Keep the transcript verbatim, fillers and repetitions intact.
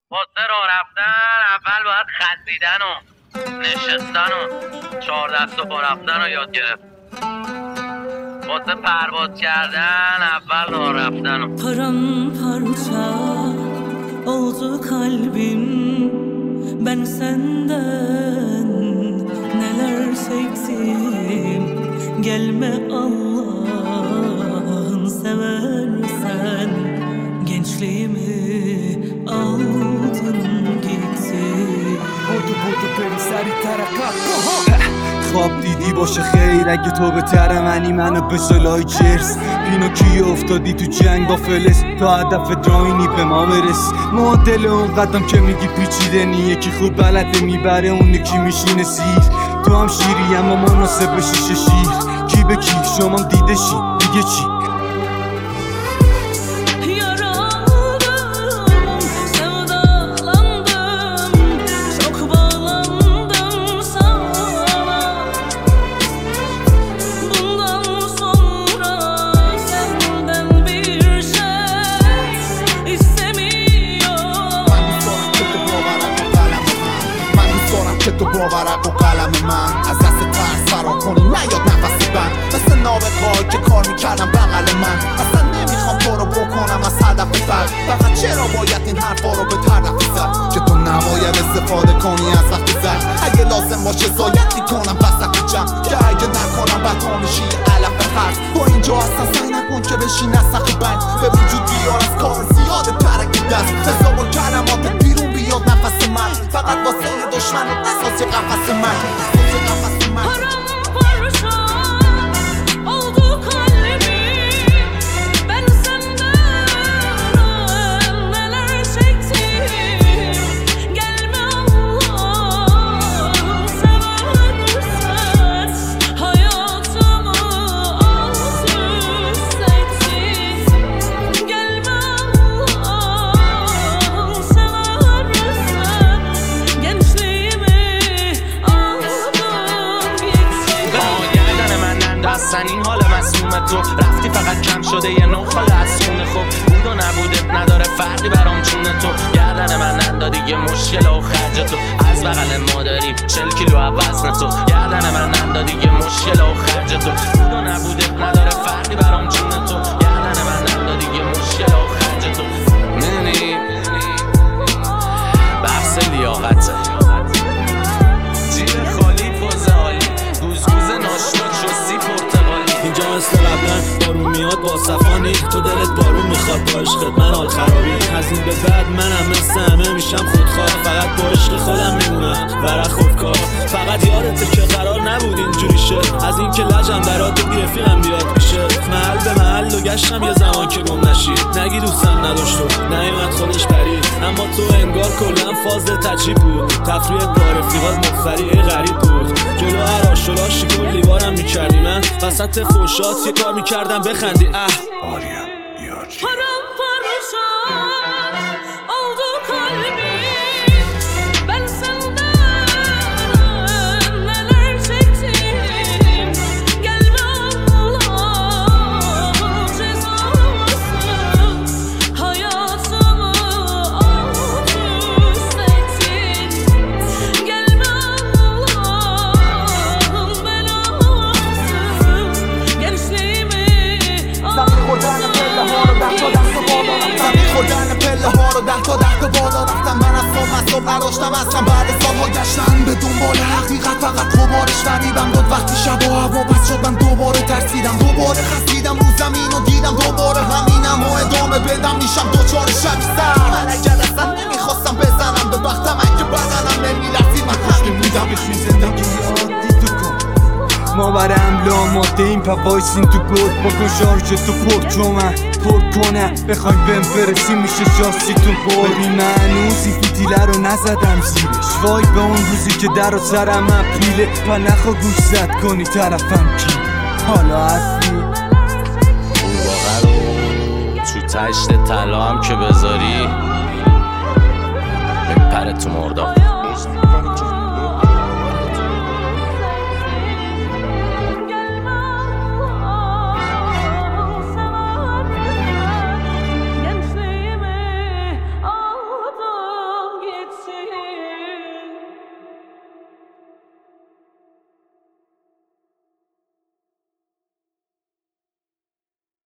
واسه راه رفتن اول باید خزیدن و نشستن و چهار دست و پا رفتن رو یاد گرفت. واسه پرواز کردن اول راه رفتن و paramparça oldu kalbim. Ben senden neler çektim. Gelme Allah'ın seversen. Gençliğimi aldın gitti. بودو بودو بریم سری ترکات خواب دیدی باشه خیر اگه تو به تر منی منو به سلای جرس پینوکیو افتادی تو جنگ با فلس تا هدف دراینی به ما برس معادل اون قدم که میگی پیچیده نی یکی خوب بلده میبره اون یکی میشینه سیر تو هم شیری اما مناسب به شیشه şiir کی به کی شما دیده شی دیگه چی تو باورق و قلم من از دست ترس فرار کنی نیاد نفسی بند مثل نابغه‌ای که کار میکردم بغل من اصلا نمیخوام تو رو بکنم از هدف بر فقط چرا باید این حرفا رو به طرف زد که تو نباید استفاده کنی از وقتی زد اگه لازم باشه زاید میکنم وسط جمع که اگه نکنم بد ها میشی علف حرف با اینجا اصلا سعی نکن که بشی نسخ بند به وجود بیار از کار زیاد ترکی دست حساب و کلمات بیرون بیاد نفس من فقط واسه دشمن اساس قفس من اساس قفس من Paramparça oldu kalbim. Ben senden neler çektim. Gelme Allah'ım seversen. Hayatımı alt üst ettin. Gelme Allah'ım seversen. Gençliğimi هستن این حال مسموم تو رفتی فقط کم شده یه نوع خال از خونه خوب بود و نبوده نداره فرقی برام چون تو گردن من نندادی یه مشکل و خرج تو از بغل مادری چل کیلو وزن تو گردن من نندادی یه مشکل و خرج تو بود و نبوده نداره فرقی برام چون تو گردن من نندادی یه مشکل و خرج تو میدونی بحث لیاقته جیب خالی پوزه عالی گوزگوز ناشنا چوسی پرتقالی اینجا مثل قبلا بارون میاد با صفانی تو دلت بارون میخواد با عشقت من حال خرابی از این به بعد منم مثل همه میشم خودخواه فقط با عشق خودم میمونم ورق خودکار فقط یادته که قرار نبود اینجوری شه از این که لجم برات بی رفیقم بیاد میشه محل به محل و گشتم یه زمان که گم نشی نگی دوستم نداشت و نیومد خودش برید اما تو انگار کلا فاز تجیب بود تفریحت با رفیقات مفری غریب بود جلو هر آشولاشی گل لیوارم میکردی من وسط فوشات یه کار میکردم بخندی اه آریم یارچی Paramparça oldu kalbim. Ben senden neler çektim. Gelme Allah'ım cezasın. Hayatımı alt üst ettin. Gelme Allah'ım belasın. Gençliğimi aldın. خوردن پله ها رو ده تا ده تا بالا رفتم من از صبح از صبح نداشتم اصلا بعد سالها گشتن به دنبال حقیقت فقط غبارش فریبم داد وقتی شب و هوا بس شد من دوباره ترسیدم دوباره خسیدم رو زمین و دیدم دوباره همینم و ادامه بدم میشم دوچار شبی سر من اگر اصلا نمیخواستم بزنم به بختم اگه بدنم نمیلرزید من همین میدم بشین زندگی عادی تو کن ما برم لاماده این پا وایسین تو گل بکن شارژ تو پر چومن پر کنه بخوایم بهم برسیم میشه شاستیتون پر ببین من هنوز این فیتیله رو نزدم زیرش وای به اون روزی که در و سرم اپریله و نخوا گوش زد کنی طرفم کی حالا حرفی واقعا رو تو تشت طلا هم که بذاری بپره تو مرداب